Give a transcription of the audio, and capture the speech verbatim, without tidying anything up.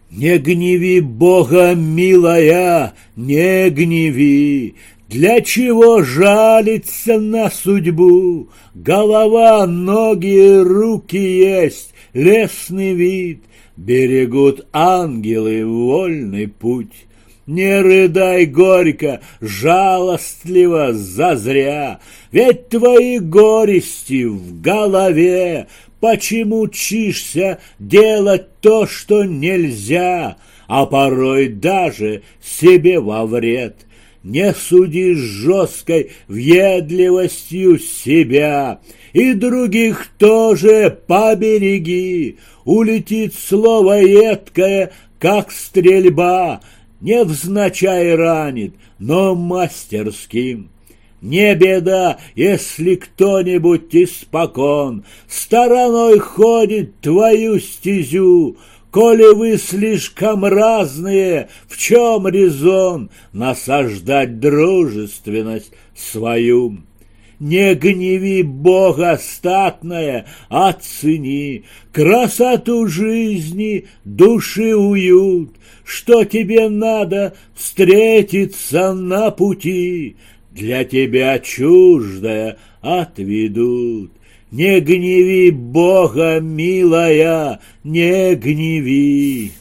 Не гневи Бога, милая, не гневи. Для чего жалиться на судьбу? Голова, ноги, руки есть, лесный вид. Берегут ангелы вольный путь. Не рыдай горько, жалостливо, зазря, ведь твои горести в голове. Почему учишься делать то, что нельзя, а порой даже себе во вред? Не суди с жесткой въедливостью себя, и других тоже побереги. Улетит слово едкое, как стрельба, невзначай ранит, но мастерским. Не беда, если кто-нибудь испокон стороной ходит твою стезю. Коли вы слишком разные, в чем резон насаждать дружественность свою? Не гневи Бога, статная, оцени красоту жизни, души уют. Что тебе надо встретиться на пути, для тебя чуждое отведут. Не гневи Бога, милая, не гневи.